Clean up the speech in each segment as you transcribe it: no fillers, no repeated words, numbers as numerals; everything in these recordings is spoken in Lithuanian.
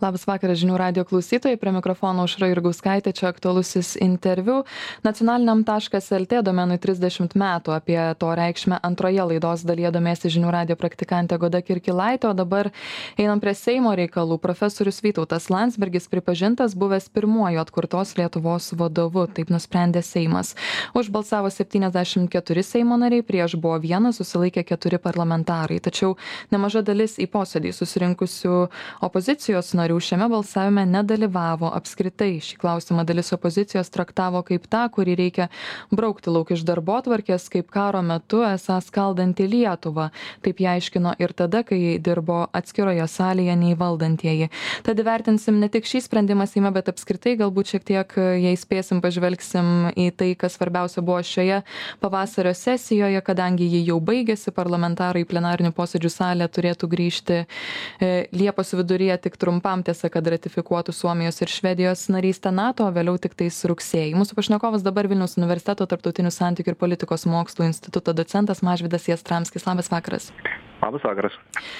Labas vakaras žinių radijo klausytojai, prie mikrofono Aušra Jurgauskaitė, čia aktualusis interviu. Nacionaliniam .lt domenui 30 metų, apie to reikšmę antroje laidos dalyje domėsi žinių radijo praktikantė Goda Kirkilaitė, o dabar einam prie Seimo reikalų. Profesorius Vytautas Landsbergis pripažintas buvęs pirmuoju atkurtos Lietuvos vadovu, taip nusprendė Seimas. Už balsavo 74 Seimo nariai, prieš buvo 1, susilaikė 4 parlamentarai. Tačiau nemaža dalis į posėdį susirinkusių opozicijos narių šiame balsavime nedalyvavo. Apskritai šį klausimą dalis opozicijos traktavo kaip tą, kurį reikia braukti lauk iš darbotvarkės, kaip karo metu esą skaldantį Lietuvą. Taip jie aiškino ir tada, kai dirbo atskiroje salėje nei valdantieji. Tad įvertinsim ne tik šį sprendimą Seime, bet apskritai galbūt šiek tiek, jei spėsim, pažvelgsim į tai, kas svarbiausia buvo šioje pavasario sesijoje, kadangi ji jau baigėsi, parlamentarai į plenarinių posėdžių salę turėtų grįžti Liepos viduryje tik trumpam, tiesa, kad ratifikuotų Suomijos ir Švedijos narystę NATO, o vėliau tik tais rugsėjį. Mūsų pašnekovas dabar Vilniaus universiteto tarptautinių santykių ir politikos mokslų instituto docentas Mažvydas Jastramskis. Labas vakaras. Labas vakaras.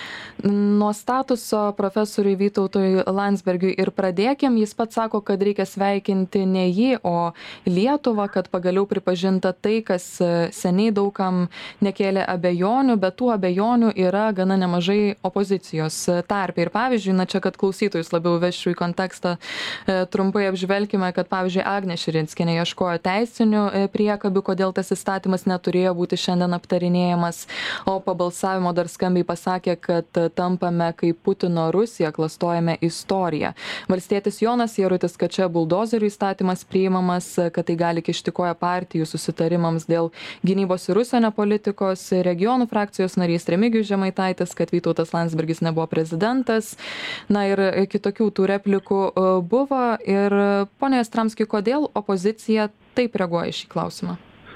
Nuo statuso profesoriui Vytautui Landsbergiui ir pradėkim. Jis pats sako, kad reikia sveikinti ne jį, o Lietuvą, kad pagaliau pripažinta tai, kas seniai daugam nekėlė abejonių, bet tų abejonių yra gana nemažai opozicijos tarpe. Ir pavyzdžiui, čia, kad klausytojus labiau vešiu į kontekstą, trumpai apžvelkime, kad pavyzdžiui Agnė Širinskienė ieškojo teisinių priekabių, kodėl tas įstatymas neturėjo būti šiandien aptarinėjamas, o po balsavimo dar skambiai pasakė, kad tampame kaip Putino Rusija, klastojame istoriją. Valstietis Jonas Jarutis, kad čia buldozerių įstatymas priimamas, kad tai gali kišti koją partijų susitarimams dėl gynybos ir užsienio politikos. Regionų frakcijos narys Remigijus Žemaitaitis, kad Vytautas Landsbergis nebuvo prezidentas. Na ir kitokių tų replikų buvo. Ir pone Jastramski, kodėl opozicija taip reaguoja į šį klausimą?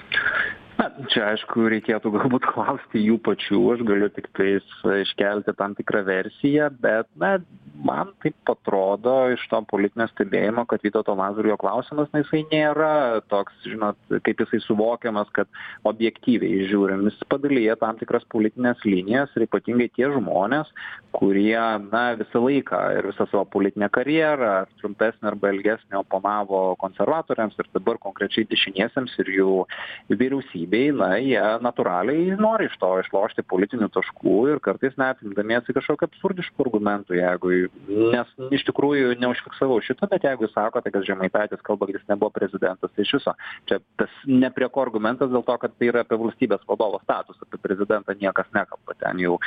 Na, čia aišku reikėtų galbūt klausti jų pačių, aš galiu tik tais iškelti tam tikrą versiją, bet man taip atrodo iš to politinio stebėjimo, kad Vytauto Landsbergio klausimas, jisai nėra toks, žinot, kaip jisai suvokiamas, kad objektyviai žiūrim, jis padalyja tam tikras politinės linijas ir ypatingai tie žmonės, kurie visą laiką ir visą savo politinę karjerą, ar trumpesnį arba ilgesnį oponavo konservatoriams ir dabar konkrečiai dešiniesiems ir jų vyriausybei. Jie natūraliai nori iš to išlošti politinių taškų ir kartais net imdamiesi kažkokio absurdiškų argumentų, nes iš tikrųjų neužfiksavau šito, bet jeigu sakote, kad Žemaitaitis kalba, kad jis nebuvo prezidentas, tai iš viso. Čia tas ne prie ko argumentas dėl to, kad tai yra apie valstybės vadovo statusą, apie prezidentą niekas nekalba, ten jau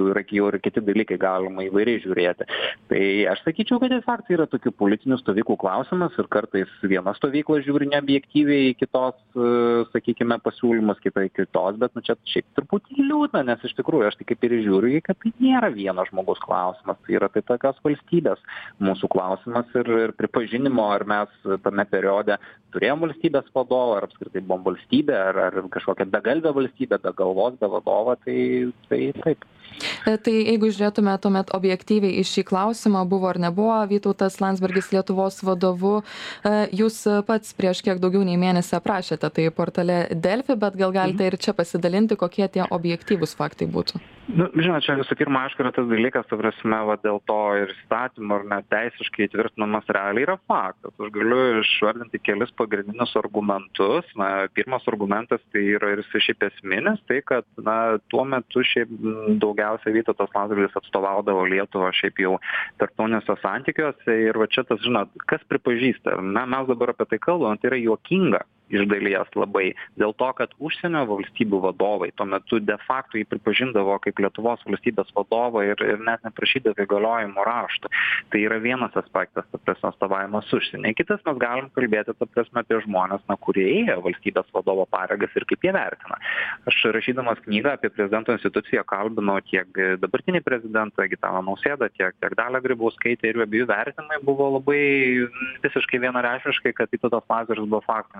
ir kiti dalykai galima įvairiai žiūrėti. Tai aš sakyčiau, kad tiesiog tai yra tokių politinių stovyklų klausimas ir kartais viena stovykla žiūri neobjektyviai kitos, sakykime, pasiūlymas kitai kitos, bet čia šiaip truputį liūdna, nes iš tikrųjų aš tai kaip ir žiūriu, kad tai nėra vieno žmogaus klausimas, tai yra tai tokios valstybės mūsų klausimas ir pripažinimo, ar mes tame periode turėjom valstybės vadovą, ar apskritai buvom valstybė, ar kažkokią begalvę valstybę, be galvos, be vadovą, tai taip. Tai jeigu žiūrėtume tuomet objektyviai į šį klausimą, buvo ar nebuvo Vytautas Landsbergis Lietuvos vadovu, jūs pats prieš kiek daugiau nei mėnesį aprašėte tai portale Delfi, bet gal galite ir čia pasidalinti, kokie tie objektyvūs faktai būtų? Žinot, čia visų pirma, aišku, yra tas dalykas, dėl to ir įstatymo ar net teisiškai įtvirtinamas realiai yra faktas. Aš galiu išvardinti kelis pagrindinius argumentus. Pirmas argumentas tai yra ir šiaip esminis, tai kad tuo metu šiaip daugiausiai Vytautas Landsbergis atstovaudavo Lietuvą šiaip jau tarptautiniuose santykiuose ir va čia tas, žinot, kas pripažįsta. Mes dabar apie tai kalbam, tai yra juokinga iš dalies labai, dėl to, kad užsienio valstybių vadovai tuo metu de facto jį pripažindavo kaip Lietuvos valstybės vadovą ir net neprašydavo įgaliojimo raštų. Tai yra vienas aspektas, atstovavimas užsienį. Kitas mes galim kalbėti apie žmonės, kurie ėjo valstybės vadovo pareigas ir kaip jie vertina. Aš rašydamas knygą apie prezidento instituciją kalbinau tiek dabartinį prezidentą Gitaną Nausėdą, tiek Dalią Grybauskaitę ir jų abiejų vertinimai buvo labai visiškai vienareikšmiškai, kad Vytautas Landsbergis buvo faktinis Lietuvos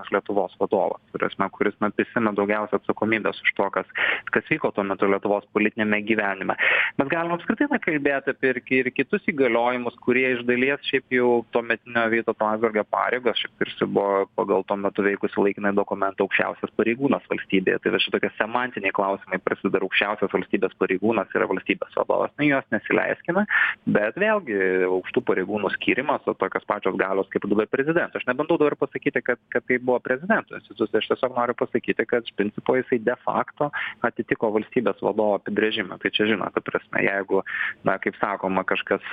Lietuvos vadovas, kuris prisiėmė daugiausia atsakomybės už to, kas vyko tuo metu Lietuvos politinėme gyvenime. Mes galime apskritai kalbėti apie ir kitus įgaliojimus, kurie iš dalies šiaip jau tuometinio Vytauto Landsbergio pareigos, šiaip tarsi buvo pagal tuo metu veikusi laikinai dokumentą aukščiausias pareigūnas valstybėje. Tai šitokie semantiniai klausimai prasideda, aukščiausias valstybės pareigūnas yra valstybės vadovas. Juos nesileiskime, bet vėlgi aukštų pareigūnų skyrimas, o tokios pačios galios kaip dabar prezidento. Aš nebandau dabar pasakyti, kad tai buvo prezidento institucija. Aš tiesiog noriu pasakyti, kad iš principo jisai de facto atitiko valstybės vadovo apibrėžimą. Tai čia žinote, prasme, jeigu, kaip sakoma, kažkas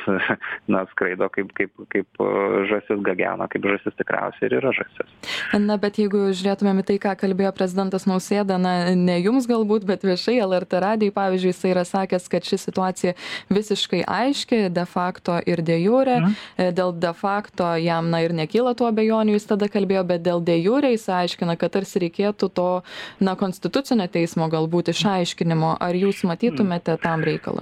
skraido kaip žąsis gagena, kaip žąsis tikriausiai ir yra žąsis. Na, bet jeigu žiūrėtumėm į tai, ką kalbėjo prezidentas Nausėda, ne jums galbūt, bet viešai LRT radijai, pavyzdžiui, jisai yra sakęs, kad ši situacija visiškai aiški, de facto ir de jure. Dėl de facto jam ir nekyla tų abejonių, jis tada kalbėjo, bet dėl de jure jis aiškina, kad tarsi reikėtų to konstitucinio teismo galbūt išaiškinimo. Ar jūs matytumėte tam reikalą?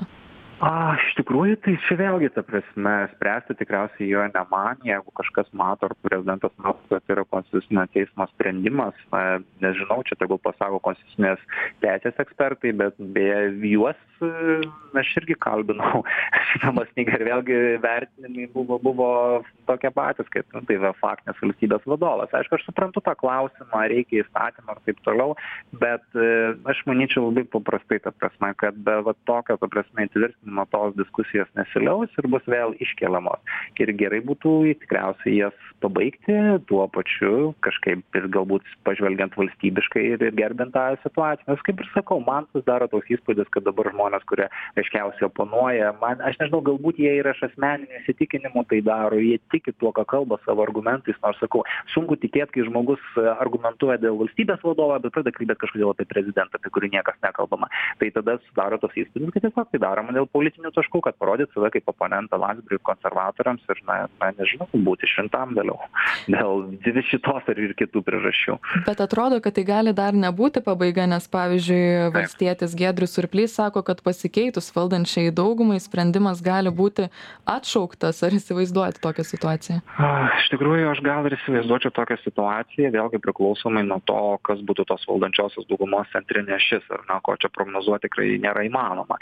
Iš tikrųjų, tai čia vėlgi, ta prasme, spręsti tikriausiai jo ne man, jeigu kažkas mato, ar prezidentas mato, kad yra konstitucinio teismo sprendimas, nežinau, čia tegul pasako konstitucinės teisės ekspertai, bet beje, juos aš irgi kalbinau šitamas knyga ir vėlgi vertinimai buvo tokie patys, kaip tai yra faktinės valstybės vadovas. Aišku, aš suprantu tą klausimą, reikia įstatymą ir taip toliau, bet aš manyčiau labai paprastai, ta prasme, kad be tokio, ta prasme, įtvirtinimo tos diskusijos nesiliaus ir bus vėl iškeliamos. Ir gerai būtų tikriausiai jas pabaigti tuo pačiu, kažkaip ir galbūt pažvelgiant valstybiškai ir gerbint tą situaciją. Nes kaip ir sakau, man susidaro toks įspūdis, kad dabar žmonės, kurie aiškiausiai oponuoja, aš nežinau, galbūt jie yra iš asmeninių įsitikinimų tai daro, jie tiki tuo, ką kalba savo argumentais, nors sakau, sunku tikėti, kai žmogus argumentuoja dėl valstybės vadovo, bet tada kalbėti kažkodėl apie prezidentą, apie kurį niekas nekalbama. Tai tada sudaro tos įspūdis, kad tiesiog tai daroma dėl politinių taškų, kad parodyt save kaip oponentą Landsbergiui konservatoriams ir, nežinau, būti išrinktam vėliau. Dėl šitos ir kitų priežasčių. Bet atrodo, kad tai gali dar nebūti pabaiga, nes pavyzdžiui, valstietis Giedrius Surplys sako, kad pasikeitus valdančiai daugumai sprendimas gali būti atšauktas. Ar įsivaizduojate tokią situaciją? Iš tikrųjų, aš gal ir įsivaizduočiau tokią situaciją, vėlgi priklausomai nuo to, kas būtų tos valdančiosios daugumos centrinė ašis, ar ko čia prognozuoti tikrai nėra įmanoma.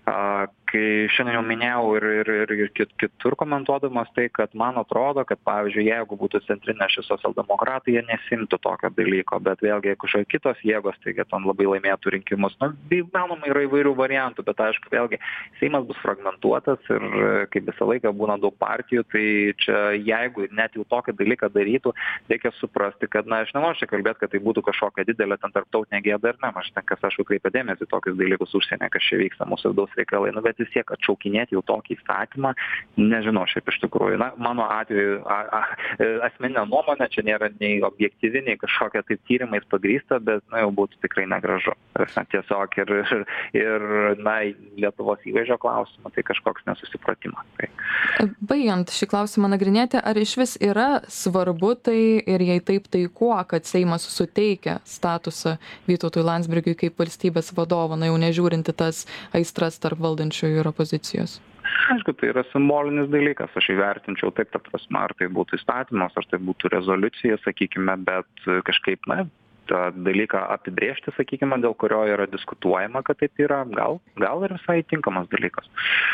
Kai šiandien jau minėjau ir kitur komentuodamas tai, kad man atrodo, kad pavyzdžiui, jeigu būtų centrinė ašis socialdemokratai, jie nesimtų tokio dalyko, bet vėlgi, jeigu kažkokios kitos jėgos, taigi ten labai laimėtų rinkimus, įmanoma yra įvairių variantų, bet aišku, vėlgi, Seimas bus fragmentuotas ir kaip visą laiką būna daug partijų, tai čia jeigu net jau tokį dalyką darytų, reikia suprasti, kad, aš nenoriu čia kalbėti, kad tai būtų kažkokia didelė ten tarptautinė gėda ir ne, aš ten, kas aišku, kreipia dėmesį tokius dalykus užsienio, kas čia vyksta mūsų vidaus reikalai, bet vis tiek atšaukinėti jau tokį įstatymą, nežinau šiaip iš tikrųjų. Mano atveju asmeninė nuomonė, čia nėra nei objektyvi, nei kažkokia taip tyrimais pagrįsta, bet jau būtų tikrai negražu. Tiesiog ir Lietuvos įvaizdžio klausimą, tai kažkoks nesusipratimas. Baigiant šį klausimą nagrinėti, ar iš vis yra svarbu tai ir jei taip, tai kuo, kad Seimas suteikia statusą Vytautui Landsbergiui kaip valstybės vadovo, jau nežiūrinti tas aistras tarp valdančiųjų ir opozicijos? Aišku, tai yra simbolinis dalykas, aš įvertinčiau taip, ta prasme, ar tai būtų įstatymas, ar tai būtų rezoliucija, sakykime, bet kažkaip, tą dalyką apibrėžti, sakykime, dėl kurio yra diskutuojama, kad taip yra, gal ir visai tinkamas dalykas.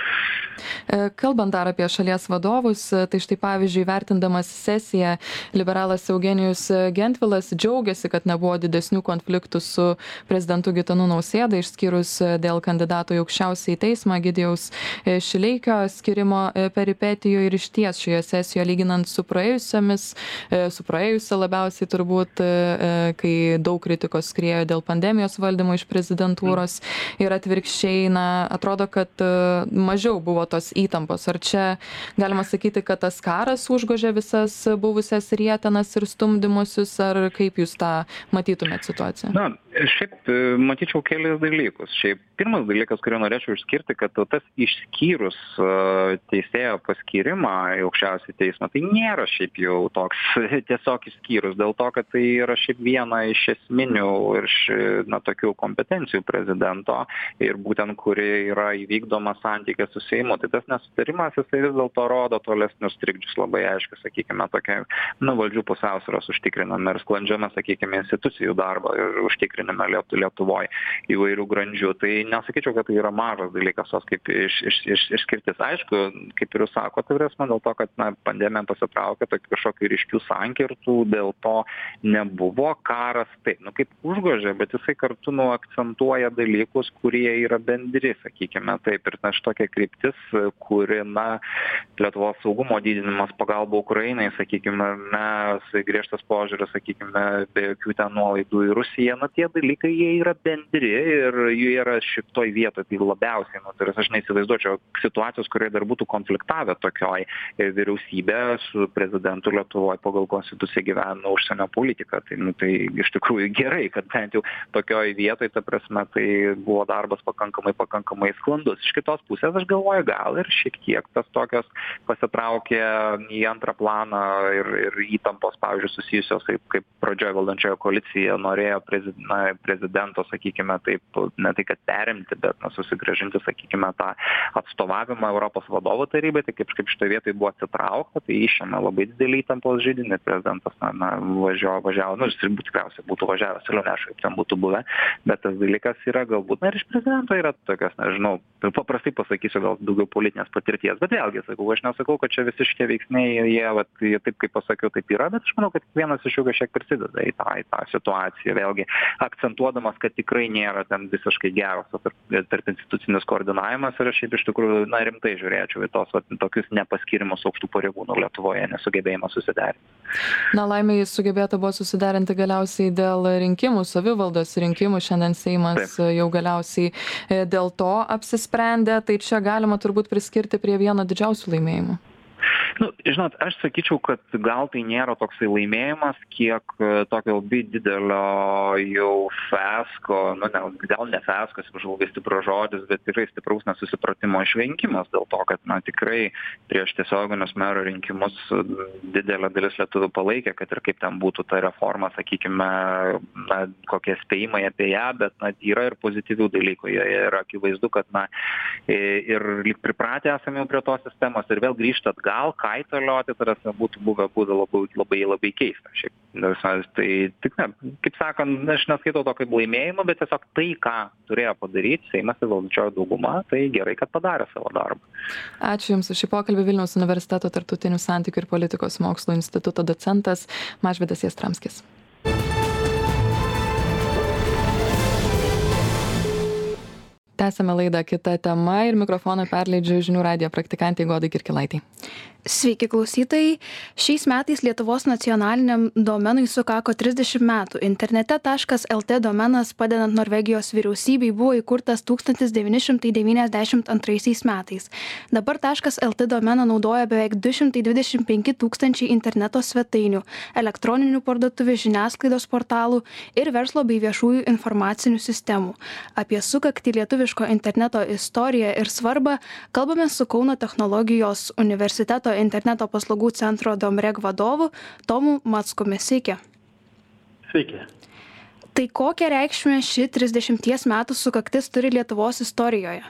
Kalbant dar apie šalies vadovus, tai štai pavyzdžiui, vertindamas sesiją, liberalas Eugenijus Gentvilas džiaugiasi, kad nebuvo didesnių konfliktų su prezidentu Gitanu Nausėda, išskyrus dėl kandidato į aukščiausiąjį teismą Egidijaus Šileikio skirimo peripetijų ir išties šioje sesijoje lyginant su praėjusia labiausiai turbūt, kai daug kritikos skriejo dėl pandemijos valdymo iš prezidentūros ir atvirkščiai, atrodo, kad mažiau buvo tos įtampos. Ar čia galima sakyti, kad tas karas užgožė visas buvusias rietenas ir stumdymusius, ar kaip jūs tą matytumėt situaciją? Šiaip matyčiau kelis dalykus. Šiaip pirmas dalykas, kurį norėčiau išskirti, kad tas išskyrus teisėjo paskyrimą į aukščiausią teismą, tai nėra šiaip jau toks tiesiog išskyrus, dėl to, kad tai yra šiaip viena iš esminių ir tokių kompetencijų prezidento ir būtent kuri yra įvykdoma santykė su Seimu. Tai tas nesutarimas, jisai vis dėlto rodo tolesnius trikdžius labai aiškiai, sakykime, tokia valdžių pusiausvyros užtikriname ir sklandžiame, sakykime, institucijų darbą ir užtikrinime Lietuvoje įvairių grandžių. Tai nesakyčiau, kad tai yra mažas dalykas, kaip išskirtis. Aišku, kaip ir jūs sakote, dėl to, kad pandemija pasitraukė, tokių kažkokių ryškių sankirtų, dėl to nebuvo karas, taip, kaip užgožė, bet jisai kartu akcentuoja dalykus, kurie yra bendri, sakykime, taip, ir tokia kryptis, kuri, Lietuvos saugumo didinimas, pagalba Ukrainai, sakykime, griežtas požiūris, sakykime, be jokių ten nuolaidų į Rusiją, tie dalykai, jie yra bendri ir jie yra šitoj vietoje, tai labiausiai, tai aš neįsivaizduočiau situacijos, kurioje dar būtų konfliktavę tokioj vyriausybė su prezidentu Lietuvoje pagal konstituciją gyvena užsienio politiką. Tai iš tikrųjų gerai, kad bent jau tokioj vietoje, ta prasme, tai buvo darbas pakankamai sklandus. Iš kitos pusės aš galvoju, gal ir šiek tiek tas tokios pasitraukė į antrą planą ir įtampos, pavyzdžiui, susijusios, kaip pradžioje valdančioje koalicija norėjo prezidento, sakykime, taip, ne tai, kad perimti, bet susigrąžinti, sakykime, tą atstovavimą Europos vadovų tarybai, tai kaip šitoje vietoje buvo atsitraukta, tai išėmė labai didelį įtampos židinį, prezidentas važiavo, jis tikriausiai būtų važiavęs, toliau neaišku, kaip ten būtų buvę, bet tas dalykas yra galbūt, ir iš prezidento yra tokios, nežinau, paprastai pasakysiu, gal daugiau politinės patirties, bet vėlgi, aš nesakau, kad čia visi šitie veiksniai, jie taip, kaip pasakiau, taip yra, bet aš manau, kad vienas iš jų kažkiek prisideda į tą situaciją, vėlgi akcentuodamas, kad tikrai nėra ten visiškai geras tarp institucinis koordinavimas ir aš iš tikrųjų rimtai žiūrėčiau į tokius nepaskirimus aukštų pareigūnų Lietuvoje, nesugebėjimą susiderinti. Laimei sugebėta buvo susiderinti galiausiai dėl rinkimų, savivaldos rinkimų, šiandien Seimas jau galiausiai dėl to apsisprendė, tai čia galima turbūt priskirti prie vieno didžiausių laimėjimų. Žinot, aš sakyčiau, kad gal tai nėra toksai laimėjimas, kiek tokio labai didelio jau fiasko, gal ne fiasko, labai stiprus žodis, bet tikrai stipraus nesusipratimo išvengimas dėl to, kad tikrai prieš tiesioginius mero rinkimus didelė dalis lietuvių palaikė, kad ir kaip ten būtų ta reforma, sakykime, kokie spėjimai apie ją, bet yra ir pozityvių dalykų, joje yra akivaizdu, kad ir lyg pripratę esame jau prie tos sistemos ir vėl grįžti atgal, kaitalioti, tai būtų buvę labai keista. Tai tik kaip sakant, aš neskaitau to kaip laimėjimo, bet tiesiog tai, ką turėjo padaryti Seimas ir valdančioji dauguma, tai gerai, kad padarė savo darbą. Ačiū Jums už šį pokalbį. Vilniaus universiteto tarptautinių santykių ir politikos mokslų instituto docentas Mažvydas Jastramskis. Tęsame laidą kita tema ir mikrofoną perleidžiu žinių radijo praktikantei Godai Kirkilaitei. Sveiki klausytojai. Šiais metais Lietuvos nacionaliniam domenui sukako 30 metų. Internete.lt domenas padedant Norvegijos vyriausybei buvo įkurtas 1992 metais. Dabar .lt domeną naudoja beveik 225 tūkstančiai interneto svetainių, elektroninių parduotuvių, žiniasklaidos portalų ir verslo bei viešųjų informacinių sistemų. Apie sukaktį lietuviško interneto istoriją ir svarbą kalbame su Kauno technologijos universiteto interneto paslaugų centro Domreg vadovu Tomu Mackumi. Sveiki. Sveiki. Tai kokią reikšmę ši 30 metų sukaktis turi Lietuvos istorijoje?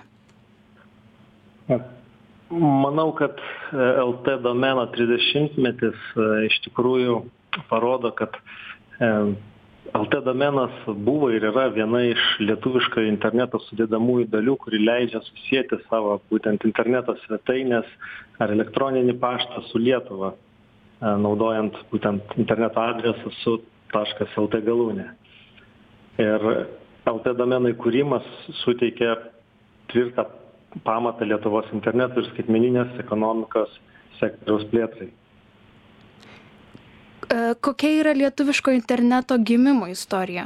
Manau, kad LT domeno 30-metis iš tikrųjų parodo, kad LT domenas buvo ir yra viena iš lietuviško interneto sudedamųjų dalių, kuri leidžia susijęti savo būtent interneto svetainės ar elektroninį paštą su Lietuva, naudojant būtent interneto adresą su .lt galūne. Ir LT domenų įkūrimas suteikia tvirtą pamatą Lietuvos interneto ir skaitmeninės ekonomikos sektoriaus plėtrai. Kokia yra lietuviško interneto gimimo istorija?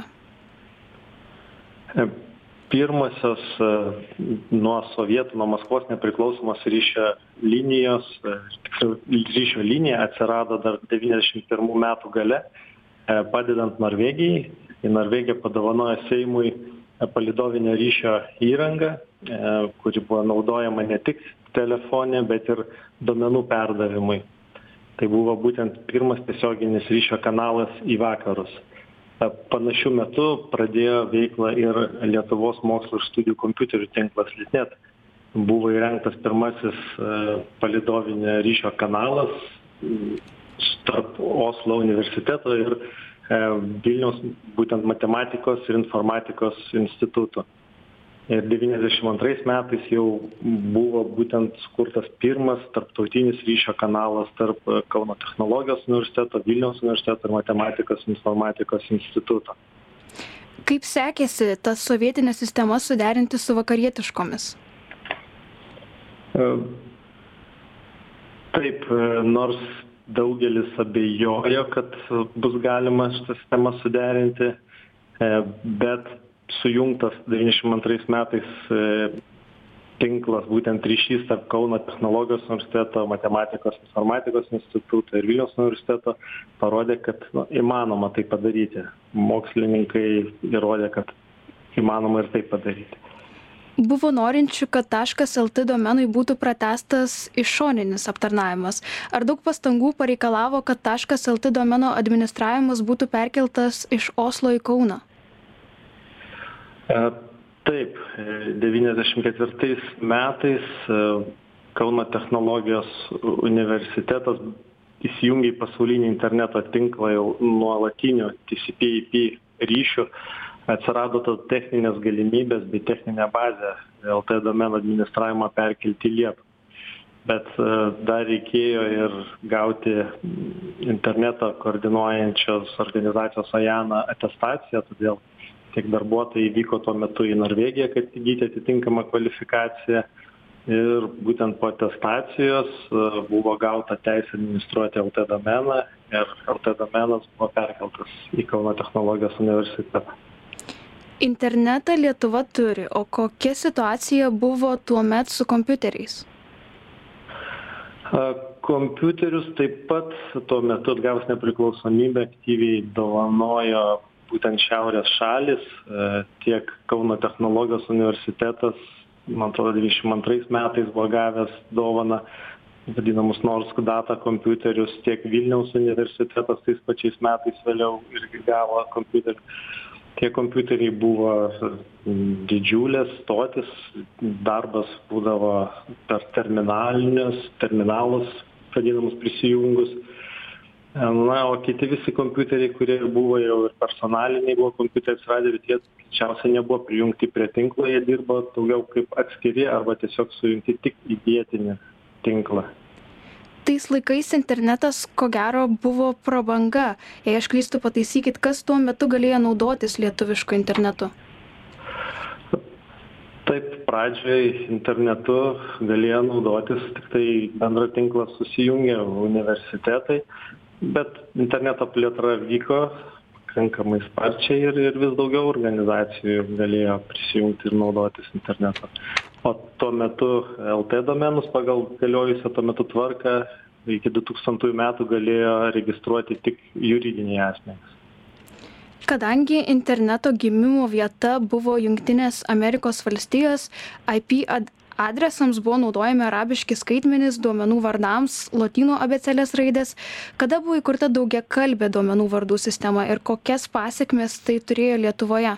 Pirmosios nuo sovietų, nuo Maskvos nepriklausomos ryšio linijos, ryšio linija atsirado dar 91 metų gale, padedant Norvegijai į Norvegiją padovanojo Seimui palydovinio ryšio įrangą, kuri buvo naudojama ne tik telefone, bet ir duomenų perdavimui. Tai buvo būtent pirmas tiesioginis ryšio kanalas į vakarus. Panašiu metu pradėjo veiklą ir Lietuvos mokslo ir studijų kompiuterių tinklas LitNet. Buvo įrengtas pirmasis palydovinio ryšio kanalas tarp Oslo universiteto ir Vilniaus būtent matematikos ir informatikos instituto. Ir 92 metais jau buvo būtent skurtas pirmas tarptautinis ryšio kanalas tarp Kauno technologijos universiteto, Vilniaus universiteto ir matematikos ir informatikos instituto. Kaip sekėsi tas sovietinės sistemas suderinti su vakarietiškomis? Taip, nors daugelis abejojo, kad bus galima šitą sistemą suderinti, bet sujungtas 92 metais tinklas, būtent ryšys tarp Kauno technologijos universiteto, matematikos ir informatikos instituto ir Vilniaus universiteto parodė, kad įmanoma tai padaryti. Mokslininkai įrodė, kad įmanoma ir tai padaryti. Buvo norinčių, kad .lt domenui būtų pratęstas išorinis aptarnavimas. Ar daug pastangų pareikalavo, kad .lt domeno administravimas būtų perkeltas iš Oslo į Kauną? Taip, 94 metais Kauno technologijos universitetas įsijungė į pasaulinį interneto tinklą jau nuolatinių TCP/IP ryšių. Atsirado techninės galimybės bei techninę bazę LT domenų administravimą perkelti į Lietuvą. Bet dar reikėjo ir gauti internetą koordinuojančios organizacijos AJANA atestaciją, todėl tiek darbuotojai vyko tuo metu į Norvegiją, kad įgyti atitinkamą kvalifikaciją. Ir būtent po atestacijos buvo gauta teisė administruoti LT domeną ir LT domenas buvo perkeltas į Kauno technologijos universitetą. Internetą Lietuva turi, o kokia situacija buvo tuomet su kompiuteriais? Kompiuterius taip pat tuo metu atgavus nepriklausomybę aktyviai dovanojo būtent šiaurės šalis, tiek Kauno technologijos universitetas, man atrodo, 92 metais buvo gavęs dovaną vadinamus Norsk Data kompiuterius, tiek Vilniaus universitetas tais pačiais metais vėliau irgi gavo kompiuterį. Tie kompiuteriai buvo didžiulės stotis, darbas būdavo per terminalus, vadinamus prisijungus. Na, o kiti visi kompiuteriai, kurie buvo jau ir personaliniai, buvo kompiuteriai atsiradę, bet jie greičiausiai nebuvo prijungti prie tinklo, jie dirbo daugiau kaip atskiri arba tiesiog sujungti tik į vietinį tinklą. Tais laikais internetas, ko gero, buvo prabanga. Jei aš klystu, pataisykit, kas tuo metu galėjo naudotis lietuvišku internetu? Taip, pradžioj internetu galėjo naudotis tik tai bendrą tinklą susijungę universitetai, bet interneto plėtra vyko pakankamai sparčiai ir vis daugiau organizacijų galėjo prisijungti ir naudotis internetu. O tuo metu LT domenus pagal galiojusią tuo metu tvarką iki 2000 metų galėjo registruoti tik juridiniai asmenys. Kadangi interneto gimimo vieta buvo Jungtinės Amerikos valstijos, IP adresams buvo naudojami arabiški skaitmenys duomenų vardams, lotynų abėcėlės raidės. Kada buvo įkurta daugiakalbė duomenų vardų sistema ir kokias pasekmes tai turėjo Lietuvoje?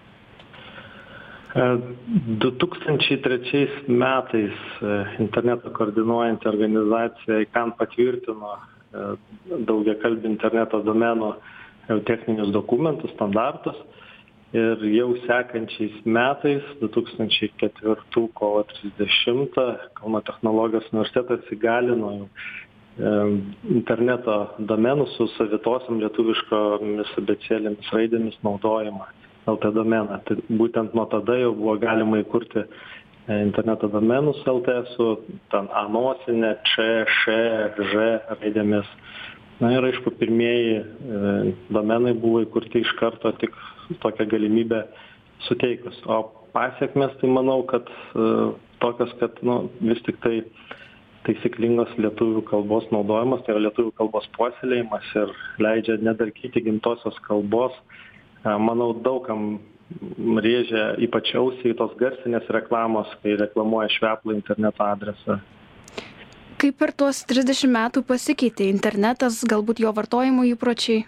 2003 metais internetą koordinuojanti organizacija ICANN patvirtino daugiakalbį interneto domenų techninius dokumentus, standartus. Ir jau sekančiais metais, 2004 kovo 30, Kauno technologijos universitetas įgalino interneto domenų su savitosiam lietuviškomis abėcėlėmis raidėmis naudojimą LT domeną. Tai būtent nuo tada jau buvo galima įkurti interneto domenus LT su A nosinė, Č, Š, Ž raidėmis. Na ir aišku, pirmieji domenai buvo įkurti iš karto tik tokią galimybę suteikus. O pasekmes, tai manau, kad tokios, kad vis tik tai taisyklingos lietuvių kalbos naudojimas, tai yra lietuvių kalbos puoselėjimas ir leidžia nedarkyti gimtosios kalbos, manau, daugam rėžia ypač ausiai tos garsinės reklamos, kai reklamuoja šveplą interneto adresą. Kaip per tuos 30 metų pasikeitė internetas, galbūt jo vartojimo įpročiai?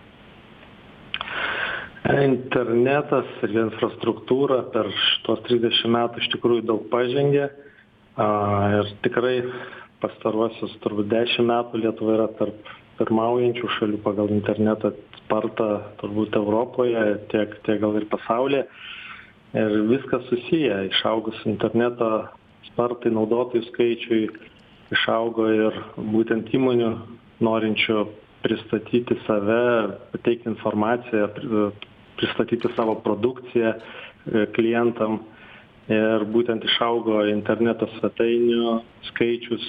Internetas ir infrastruktūra per tuos 30 metų iš tikrųjų daug pažengė. Ir tikrai pastaruosius turbūt 10 metų Lietuva yra tarp pirmaujančių šalių pagal interneto spartą turbūt Europoje, tiek gal ir pasaulyje. Ir viskas susiję, išaugus interneto spartai naudotojų skaičiui, išaugo ir būtent įmonių norinčių pristatyti save, pateikti informaciją, pristatyti savo produkciją klientam. Ir būtent išaugo interneto svetainių skaičius.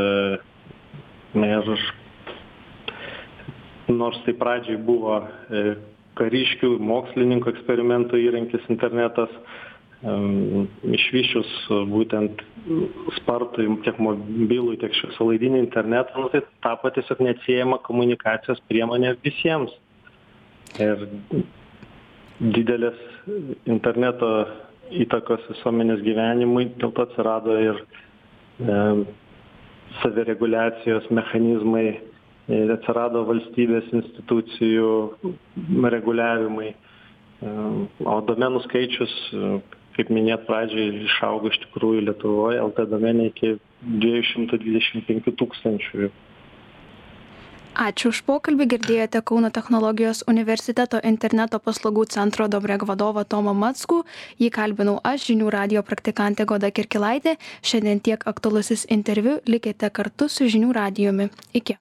Ir nors tai pradžiai buvo kariškių, mokslininkų eksperimentų įrankis internetas, išvyščius būtent spartų tiek mobilų, tiek šviesolaidinį internetą, tai tapo tiesiog neatsiejama komunikacijos priemonė visiems. Ir didelės interneto įtakos visuomenės gyvenimui, dėl to atsirado ir savireguliacijos mechanizmai, ir atsirado valstybės institucijų reguliavimai. O domenų skaičius, kaip minėt pradžiai, išaugo iš tikrųjų Lietuvoje, LT domenai iki 225 000. Ačiū už pokalbį, girdėjote Kauno technologijos universiteto interneto paslaugų centro Dobreg vadovą Tomą Mackų. Jį kalbinau aš, žinių radijo praktikantė Goda Kirkilaitė. Šiandien tiek aktualusis interviu, likite kartu su žinių radijumi. Iki.